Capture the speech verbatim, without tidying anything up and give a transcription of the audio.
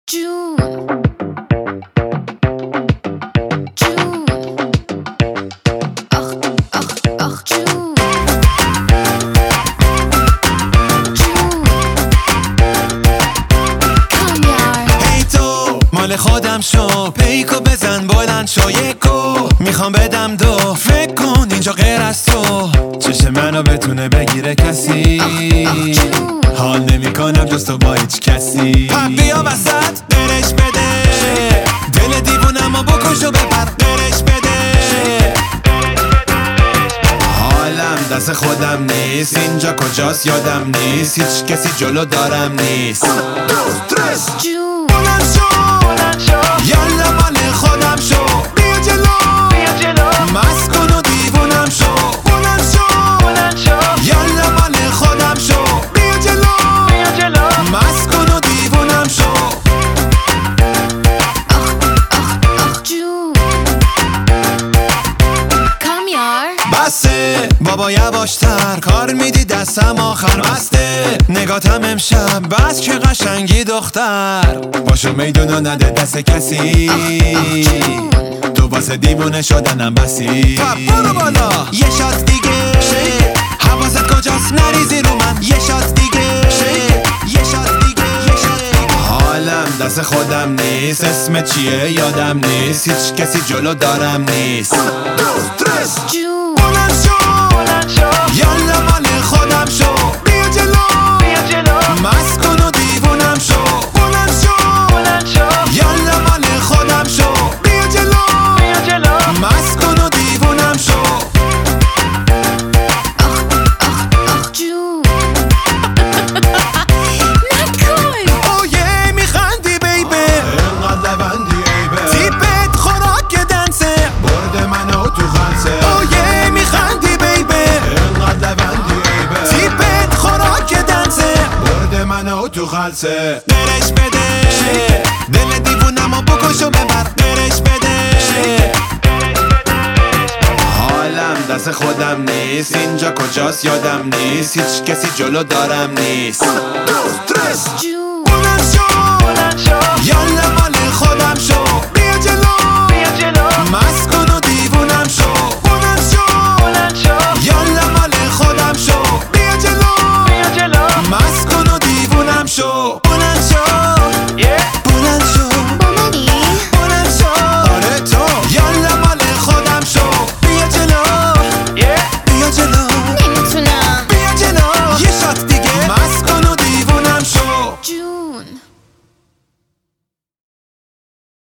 جون جون آخ آخ آخ جون جون کامیار هی تو مال خودم شو، پیکو بزن بلند شو، یکو میخوام بدم دو، فکر کن اینجا غیر از تو چش منو بتونه بگیره کسی. حال نمی کنم جز تو با هیچ کسی. پا بیا وسط برش بده، دل دیوونم و بکش و ببر برش بده. حالم دست خودم نیست، اینجا کجاست یادم نیست، هیچ کسی جلو دارم نیست. جون بلند شو یالا مال خودم شو، بیا جلو مست کن و دیوونم شو. بلند شو یالا مال خودم شو، بیا جلو مست کن و دیوونم شو. آخ آخ آخ جون کامیار بسه بابا یواشتر، کار میدی دستم آخر بسته. نگاتم امشب بس که قشنگی دختر، باشو میدونو نده دست کسی. تو واسه دیوونه شدنم بسی. برو بالا یه شات دیگه، حواست کجاست نریزی رو من. یه شات دیگه یه شات دیگه یه شات دیگه. حالم دست خودم نیست، اسم چیه یادم نیست، هیچ کسی جلو دارم نیست. جون بلند شو یالا مال خودم شو، بیا جلو مست کن و دیوونم شو. بلند شو یالا مال خودم شو، بیا جلو مست کن و دیوونم شو. آخ آخ آخ جون نکن اوه میخندی بیبه، اینقدر لبندی ایبه، تیپت خوراک دنسه، برد منو تو خلصه. اوه میخندی بیبه، اینقدر لبندی ایبه، تیپت خوراک دنسه، برد منو تو خلصه. برش بده دل دیوونم و بکش و ببر برش بده. حالم دست خودم نیست، اینجا کجاست یادم نیست، هیچ کسی جلو دارم نیست. جون